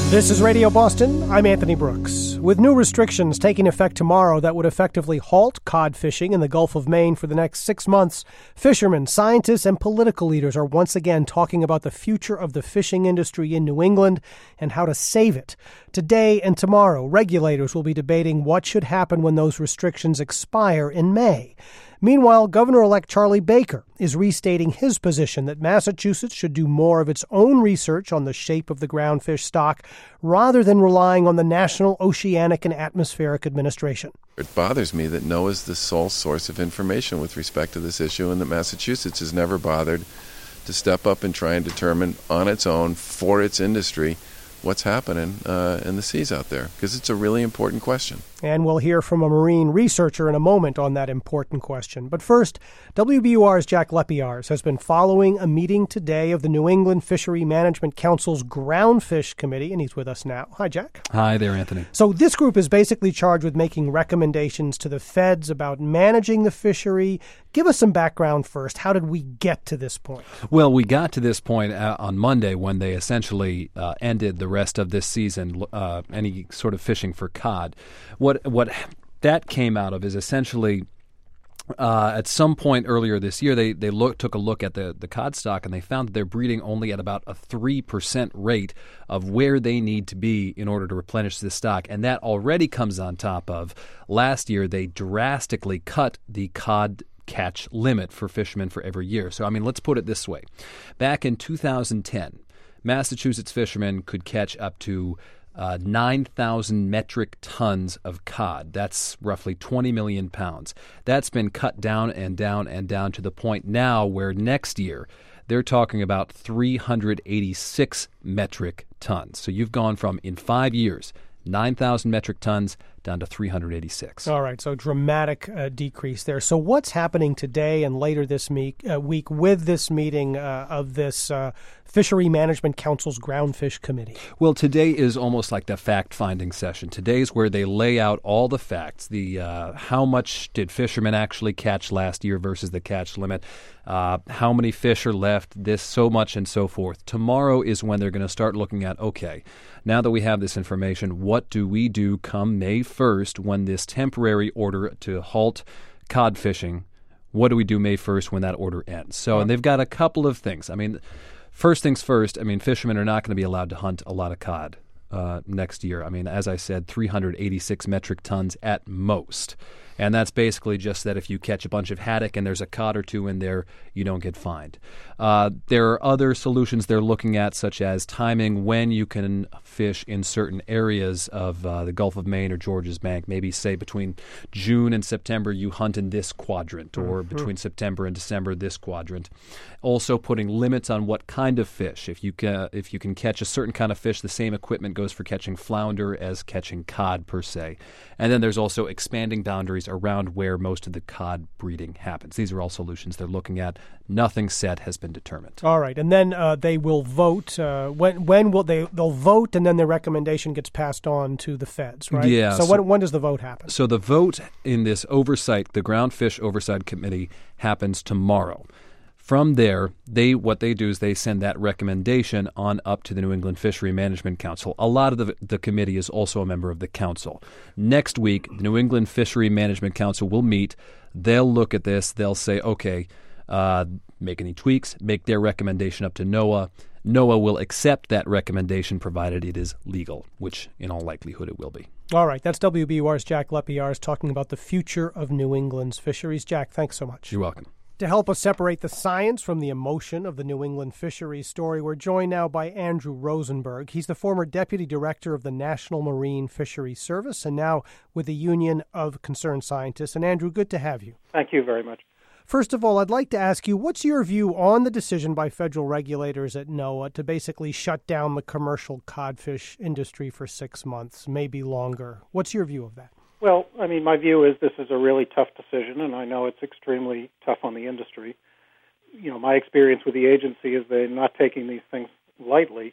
This is Radio Boston. I'm Anthony Brooks. With new restrictions taking effect tomorrow that would effectively halt cod fishing in the Gulf of Maine for the next 6 months, fishermen, scientists, and political leaders are once again talking about the future of the fishing industry in New England and how to save it. Today and tomorrow, regulators will be debating what should happen when those restrictions expire in May. Meanwhile, Governor-elect Charlie Baker is restating his position that Massachusetts should do more of its own research on the shape of the groundfish stock rather than relying on the National Oceanic and Atmospheric Administration. It bothers me that NOAA is the sole source of information with respect to this issue and that Massachusetts has never bothered to step up and try and determine on its own for its industry what's happening in the seas out there, because it's a really important question. And we'll hear from a marine researcher in a moment on that important question. But first, WBUR's Jack Lepiarz has been following a meeting today of the New England Fishery Management Council's Groundfish Committee, and he's with us now. Hi, Jack. Hi there, Anthony. So this group is basically charged with making recommendations to the feds about managing the fishery. Give us some background first. How did we get to this point? Well, we got to this point on Monday when they essentially ended the rest of this season, any sort of fishing for cod. What that came out of is essentially at some point earlier this year, they took a look at the cod stock, and they found that they're breeding only at about a 3% rate of where they need to be in order to replenish the stock. And that already comes on top of last year they drastically cut the cod catch limit for fishermen for every year. So, I mean, let's put it this way. Back in 2010, Massachusetts fishermen could catch up to 9,000 metric tons of cod. That's roughly 20 million pounds. That's been cut down and down and down to the point now where next year they're talking about 386 metric tons. So you've gone from, in 5 years, 9,000 metric tons down to 386. All right, so dramatic decrease there. So what's happening today and later this week with this meeting of this Fishery Management Council's Groundfish Committee? Well, today is almost like the fact-finding session. Today's where they lay out all the facts, the how much did fishermen actually catch last year versus the catch limit, how many fish are left, this, so much, and so forth. Tomorrow is when they're going to start looking at, okay, now that we have this information, what do we do come May 1st when this temporary order to halt cod fishing, what do we do May 1st when that order ends? So, and they've got a couple of things. I mean, first things first, I mean, fishermen are not going to be allowed to hunt a lot of cod next year. I mean, as I said, 386 metric tons at most. And that's basically just that if you catch a bunch of haddock and there's a cod or two in there, you don't get fined. There are other solutions they're looking at, such as timing when you can fish in certain areas of the Gulf of Maine or Georges Bank. Maybe, say, between June and September, you hunt in this quadrant, or between September and December, this quadrant. Also putting limits on what kind of fish. If you can catch a certain kind of fish, the same equipment goes for catching flounder as catching cod, per se. And then there's also expanding boundaries around where most of the cod breeding happens. These are all solutions they're looking at. Nothing set has been determined. All right, and then they will vote. When will they'll vote, and then their recommendation gets passed on to the feds, right? Yeah. So when does the vote happen? So the vote in this oversight, the Groundfish Oversight Committee, happens tomorrow. From there, what they do is they send that recommendation on up to the New England Fishery Management Council. A lot of the committee is also a member of the council. Next week, the New England Fishery Management Council will meet. They'll look at this. They'll say, okay, make any tweaks, make their recommendation up to NOAA. NOAA will accept that recommendation provided it is legal, which in all likelihood it will be. All right, that's WBUR's Jack Lepiarz talking about the future of New England's fisheries. Jack, thanks so much. You're welcome. To help us separate the science from the emotion of the New England fisheries story, we're joined now by Andrew Rosenberg. He's the former Deputy Director of the National Marine Fisheries Service and now with the Union of Concerned Scientists. And Andrew, good to have you. Thank you very much. First of all, I'd like to ask you, what's your view on the decision by federal regulators at NOAA to basically shut down the commercial codfish industry for 6 months, maybe longer? What's your view of that? Well, I mean, my view is this is a really tough decision, and I know it's extremely tough on the industry. You know, my experience with the agency is they're not taking these things lightly.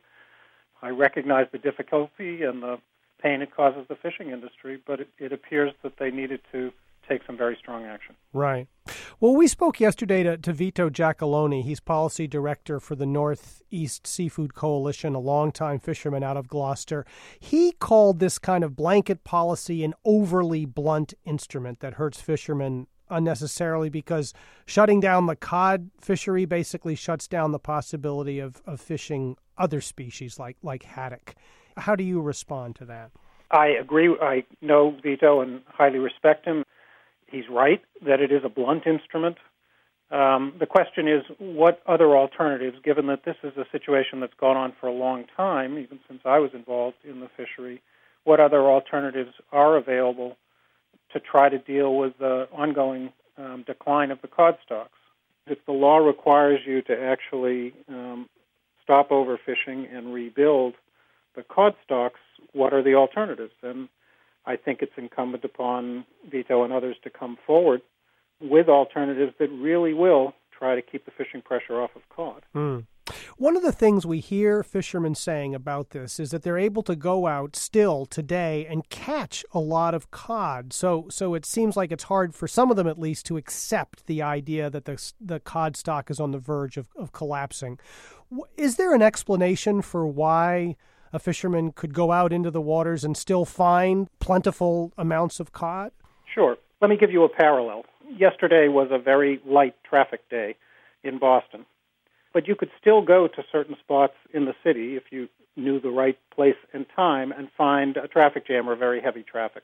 I recognize the difficulty and the pain it causes the fishing industry, but it appears that they needed to take some very strong action. Right. Well, we spoke yesterday to Vito Giacalone. He's policy director for the Northeast Seafood Coalition, a longtime fisherman out of Gloucester. He called this kind of blanket policy an overly blunt instrument that hurts fishermen unnecessarily because shutting down the cod fishery basically shuts down the possibility of fishing other species like haddock. How do you respond to that? I agree. I know Vito and highly respect him. He's right that it is a blunt instrument. The question is, what other alternatives, given that this is a situation that's gone on for a long time, even since I was involved in the fishery, what other alternatives are available to try to deal with the ongoing decline of the cod stocks? If the law requires you to actually stop overfishing and rebuild the cod stocks, what are the alternatives? And I think it's incumbent upon Vito and others to come forward with alternatives that really will try to keep the fishing pressure off of cod. One of the things we hear fishermen saying about this is that they're able to go out still today and catch a lot of cod. So it seems like it's hard for some of them at least to accept the idea that the cod stock is on the verge of collapsing. Is there an explanation for why a fisherman could go out into the waters and still find plentiful amounts of cod? Sure. Let me give you a parallel. Yesterday was a very light traffic day in Boston, but you could still go to certain spots in the city if you knew the right place and time and find a traffic jam or very heavy traffic.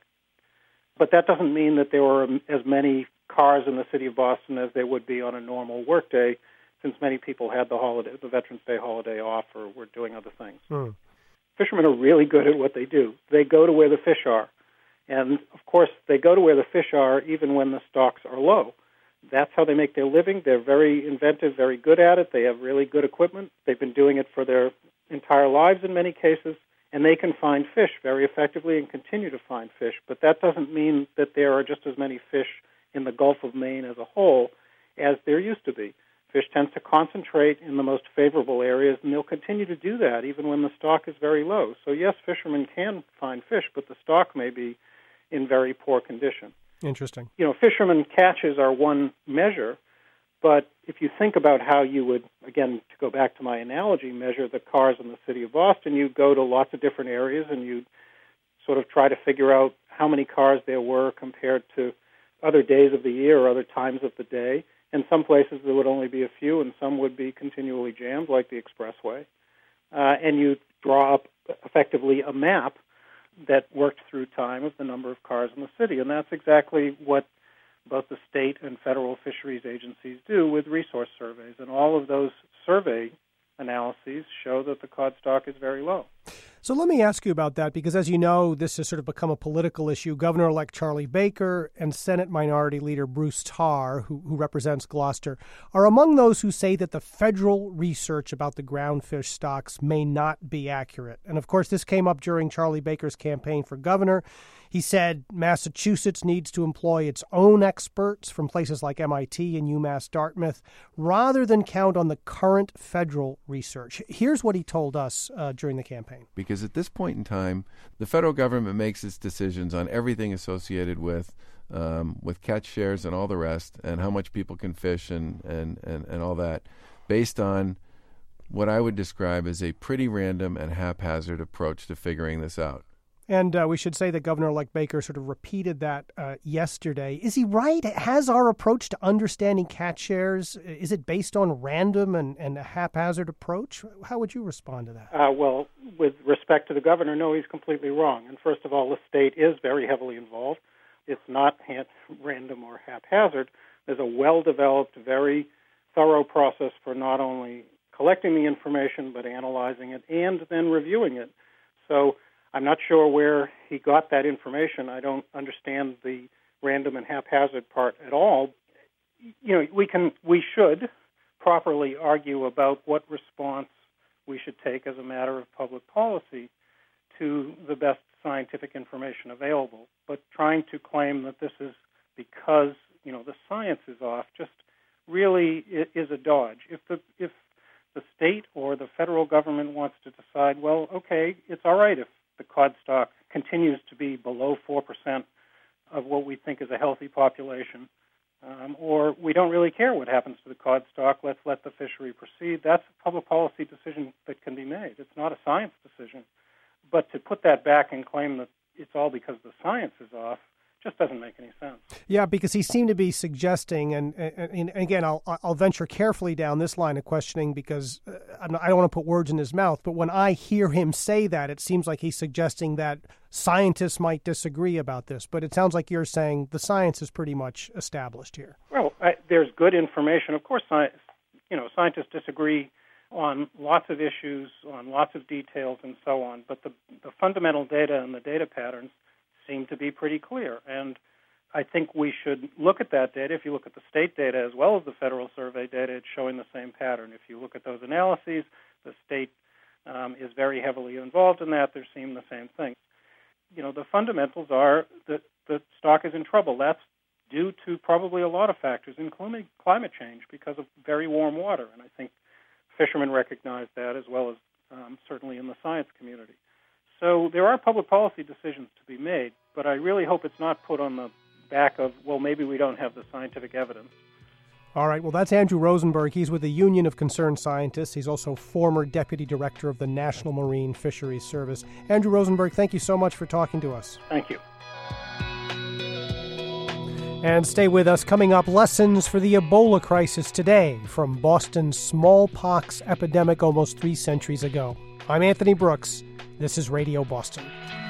But that doesn't mean that there were as many cars in the city of Boston as there would be on a normal workday, since many people had the Veterans Day holiday off or were doing other things. Fishermen are really good at what they do. They go to where the fish are. And, of course, they go to where the fish are even when the stocks are low. That's how they make their living. They're very inventive, very good at it. They have really good equipment. They've been doing it for their entire lives in many cases, and they can find fish very effectively and continue to find fish. But that doesn't mean that there are just as many fish in the Gulf of Maine as a whole as there used to be. Fish tends to concentrate in the most favorable areas, and they'll continue to do that even when the stock is very low. So, yes, fishermen can find fish, but the stock may be in very poor condition. Interesting. Fishermen catches are one measure, but if you think about how you would, again, to go back to my analogy, measure the cars in the city of Boston, you go to lots of different areas and you sort of try to figure out how many cars there were compared to other days of the year or other times of the day. In some places there would only be a few, and some would be continually jammed, like the expressway. And you draw up effectively a map that worked through time of the number of cars in the city. And that's exactly what both the state and federal fisheries agencies do with resource surveys. And all of those survey analyses show that the cod stock is very low. So let me ask you about that, because as you know, this has sort of become a political issue. Governor-elect Charlie Baker and Senate Minority Leader Bruce Tarr, who represents Gloucester, are among those who say that the federal research about the groundfish stocks may not be accurate. And of course, this came up during Charlie Baker's campaign for governor. He said Massachusetts needs to employ its own experts from places like MIT and UMass Dartmouth rather than count on the current federal research. Here's what he told us during the campaign. Because at this point in time, the federal government makes its decisions on everything associated with catch shares and all the rest, and how much people can fish and all that, based on what I would describe as a pretty random and haphazard approach to figuring this out. And we should say that Governor-elect Baker sort of repeated that yesterday. Is he right? Has our approach to understanding catch shares, is it based on random and a haphazard approach? How would you respond to that? Well, with respect to the governor, no, he's completely wrong. And first of all, the state is very heavily involved. It's not random or haphazard. There's a well-developed, very thorough process for not only collecting the information, but analyzing it and then reviewing it. So I'm not sure where he got that information. I don't understand the random and haphazard part at all. We should properly argue about what response we should take as a matter of public policy to the best scientific information available. But trying to claim that this is because, the science is off just really is a dodge. If the state or the federal government wants to decide, well, okay, it's all right if the cod stock continues to be below 4% of what we think is a healthy population, or we don't really care what happens to the cod stock. Let's let the fishery proceed. That's a public policy decision that can be made. It's not a science decision. But to put that back and claim that it's all because the science is off just doesn't make any sense. Yeah, because he seemed to be suggesting, and again, I'll venture carefully down this line of questioning because I don't want to put words in his mouth, but when I hear him say that, it seems like he's suggesting that scientists might disagree about this. But it sounds like you're saying the science is pretty much established here. Well, there's good information. Of course, scientists disagree on lots of issues, on lots of details, and so on. But the fundamental data and the data patterns seem to be pretty clear. And I think we should look at that data. If you look at the state data as well as the federal survey data, it's showing the same pattern. If you look at those analyses, the state is very heavily involved in that. They're seeing the same thing. The fundamentals are that the stock is in trouble. That's due to probably a lot of factors, including climate change, because of very warm water. And I think fishermen recognize that as well as certainly in the science community. So there are public policy decisions to be made, but I really hope it's not put on the back of, well, maybe we don't have the scientific evidence. All right, well, that's Andrew Rosenberg. He's with the Union of Concerned Scientists. He's also former Deputy Director of the National Marine Fisheries Service. Andrew Rosenberg, thank you so much for talking to us. Thank you. And stay with us. Coming up, lessons for the Ebola crisis today from Boston's smallpox epidemic almost 3 centuries ago. I'm Anthony Brooks. This is Radio Boston.